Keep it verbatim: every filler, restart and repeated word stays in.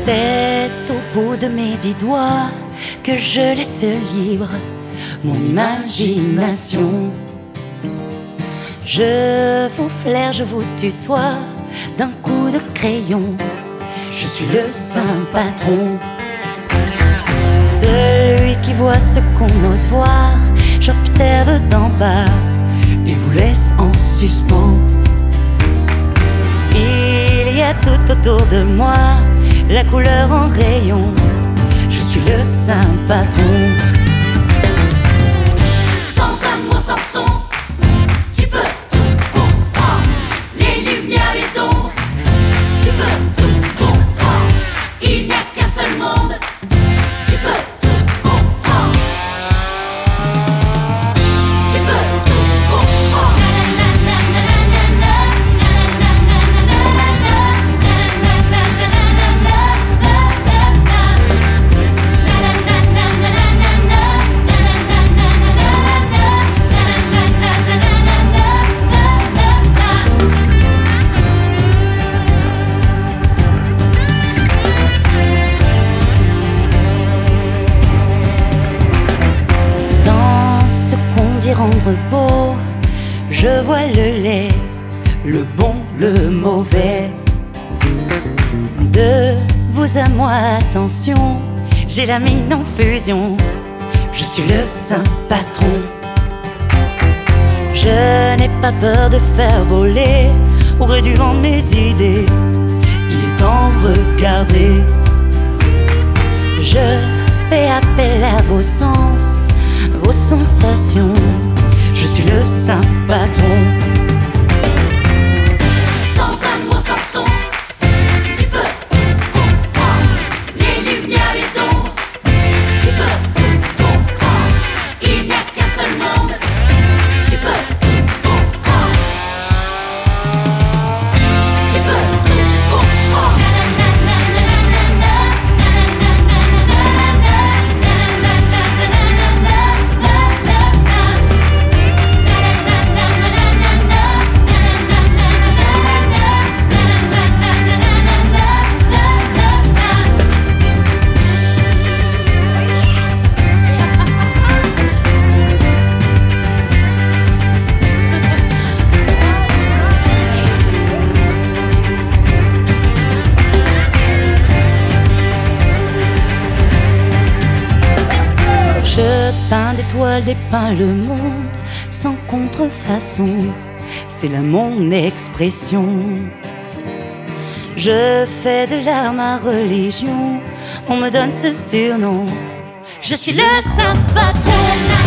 C'est au bout de mes dix doigts que je laisse libre mon imagination. Je vous flaire, je vous tutoie d'un coup de crayon. Je suis le saint patron, celui qui voit ce qu'on ose voir. J'observe d'en bas et vous laisse en suspens. Il y a tout autour de moi la couleur en rayon. Je suis le saint patron. Sans un mot, sans son, tu peux tout comprendre. Les lumières, les ombres, tu peux tout comprendre. Il n'y a qu'un seul monde, tu peux tout comprendre. Tu peux tout comprendre. Rendre beau, je vois le laid, le bon, le mauvais. De vous à moi, attention, j'ai la mine en fusion. Je suis le saint patron. Je n'ai pas peur de faire voler au gré du vent mes idées. Il est temps, regardez. Je fais appel à vos sens, vos sensations. Je suis le saint patron. Sans un mot, sans son, tu peux tout comprendre. Les lumières, les ombres, tu peux tout comprendre. Il n'y a qu'un seul monde, tu peux tout comprendre. Tu peux tout comprendre. Je peins d'étoiles, dépeins le monde sans contrefaçon. C'est là mon expression. Je fais de l'art ma religion. On me donne ce surnom. Je suis le saint patron.